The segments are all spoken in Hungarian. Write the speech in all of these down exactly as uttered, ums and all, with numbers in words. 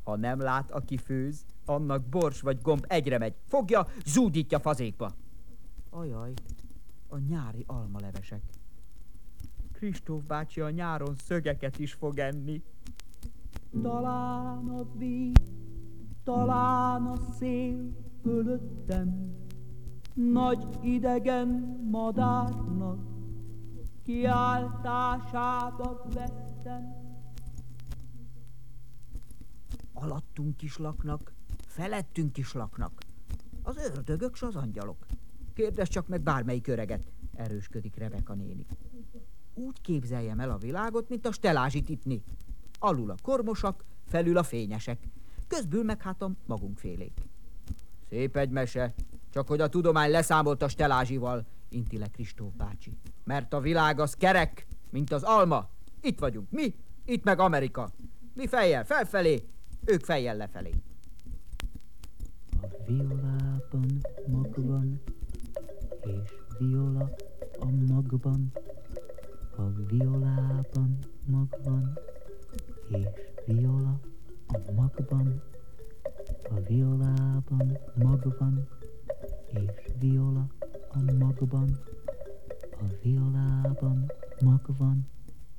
Ha nem lát, aki főz, annak bors vagy gomb egyre megy. Fogja, zúdítja fazékba. Ajaj, a nyári almalevesek. Kristóf bácsi a nyáron szögeket is fog enni. Talán a víz, talán a szél fölöttem, nagy idegen madárnak kiáltásába vettem. Alattunk is laknak, felettünk is laknak. Az ördögök s az angyalok. Kérdezz csak meg bármelyik öreget, erősködik Rebeka néni. Úgy képzeljem el a világot, mint a stelázsit itni. Alul a kormosak, felül a fényesek. Közbül meg hát a magunkfélék. Szép egy mese, csak hogy a tudomány leszámolt a stelázsival, inti le Kristóf bácsi. Mert a világ az kerek, mint az alma. Itt vagyunk mi, itt meg Amerika. Mi fejjel felfelé, ők fejjel lefelé. A violában mag van, és viola a magban. A violában mag van, és viola a magban. A violában mag van, és viola a magban. A violában mag van.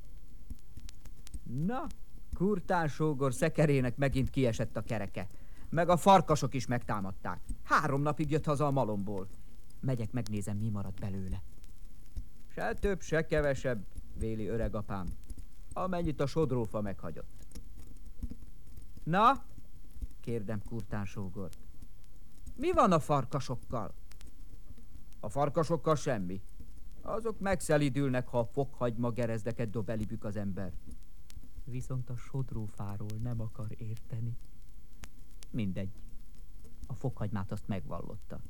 Na, Kurtán sógor szekerének megint kiesett a kereke. Meg a farkasok is megtámadták. Három napig jött haza a malomból. Megyek, megnézem, mi maradt belőle. Se több, se kevesebb, véli öregapám, amennyit a sodrófa meghagyott. Na, kérdem Kurtán sógort, mi van a farkasokkal? A farkasokkal semmi. Azok megszelidülnek, ha a fokhagyma gerezdeket dob elibük az ember. Viszont a sodrófáról nem akar érteni. Mindegy. A fokhagymát azt megvallotta.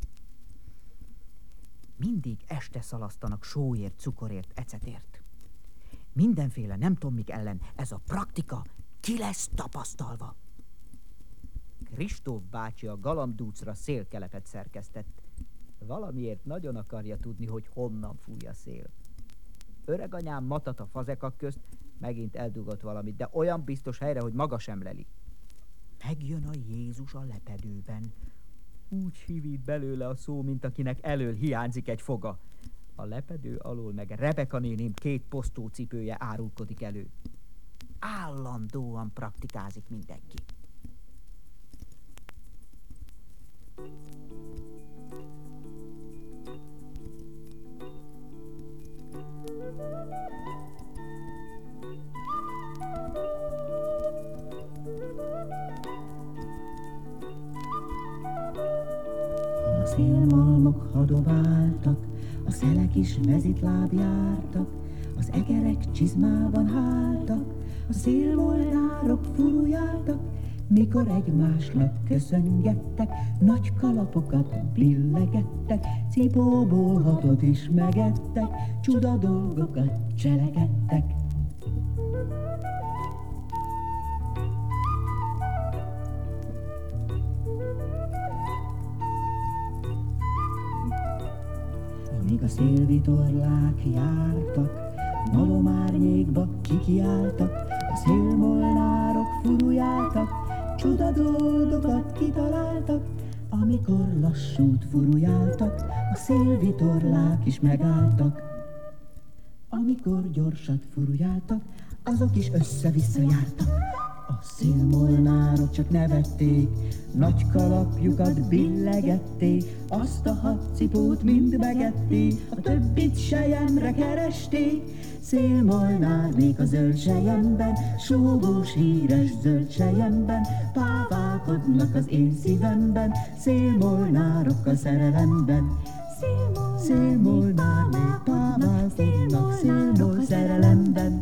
Mindig este szalasztanak sóért, cukorért, ecetért. Mindenféle nem tudom mik ellen ez a praktika ki lesz tapasztalva. Kristóf bácsi a galambdúcra szélkelepet szerkesztett. Valamiért nagyon akarja tudni, hogy honnan fúj a szél. Öreganyám matat a fazekak közt, megint eldugott valamit, de olyan biztos helyre, hogy maga sem leli. Megjön a Jézus a lepedőben. Úgy hívít belőle a szó, mint akinek elől hiányzik egy foga. A lepedő alól meg Rebeka néném két posztócipője árulkodik elő. Állandóan praktikázik mindenki. A szélmalmok hadováltak, a szelek is mezitláb jártak, az egerek csizmában háltak, a szélmolnárok furujáltak, mikor egymásnak köszöngettek, nagy kalapokat billegettek, cipóból hatot is megettek, csuda dolgokat cselekedtek. Amíg a szélvitorlák jártak, malomárnyékba kikiáltak, a szélmolnárok furujáltak, csuda dolgokat kitaláltak. Amikor lassút furujáltak, a szélvitorlák is megálltak. Amikor gyorsat furujáltak, azok is össze-vissza jártak. A szélmolnárok csak nevették, nagy kalapjukat billegették, azt a hat cipót mind megették, a többit selyemre keresték. Szélmolnár még a zöld selyemben, sógós híres zöld selyemben, páválkodnak az én szívemben, szélmolnárok a szerelemben. Szélmolnár még páválkodnak szélmol szerelemben.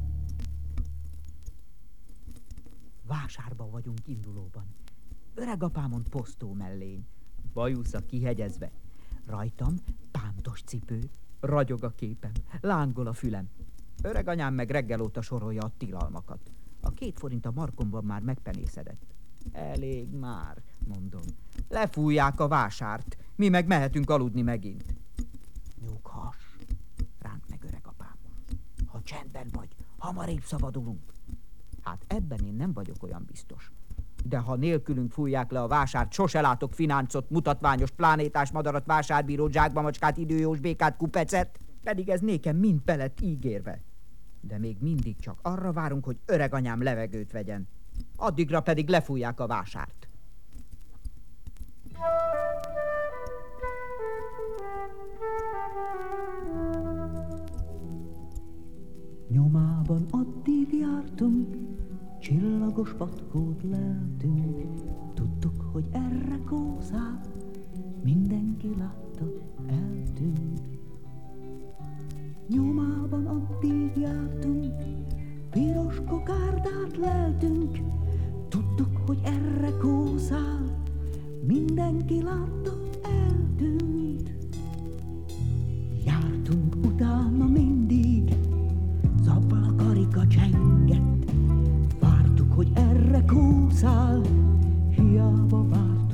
Vásárban vagyunk indulóban. Öregapámon posztó mellény, bajusza kihegyezve. Rajtam pántos cipő, ragyog a képem, lángol a fülem. Öreganyám meg reggel óta sorolja a tilalmakat. A két forint a markomban már megpenészedett. Elég már, mondom. Lefújják a vásárt, mi meg mehetünk aludni megint. Nyughass, ránt meg öregapám. Ha csendben vagy, hamarébb szabadulunk. Hát ebben én nem vagyok olyan biztos. De ha nélkülünk fújják le a vásárt, sose látok fináncot, mutatványos plánétás madarat, vásárbírót, zsákbamacskát, időjós békát, kupecet. Pedig ez nékem mind belett ígérve. De még mindig csak arra várunk, hogy öreganyám levegőt vegyen. Addigra pedig lefújják a vásárt. Nyomában addig jártunk, csillagos patkót leltünk. Tudtuk, hogy erre kószál, mindenki látta, eltűnt. Nyomában addig jártunk, piros kokárdát leltünk. Tudtuk, hogy erre kószál, mindenki látta, eltűnt. Jártunk utána mindig, zabbal a karika csengett. Vártuk, hogy erre kószál, hiába várt.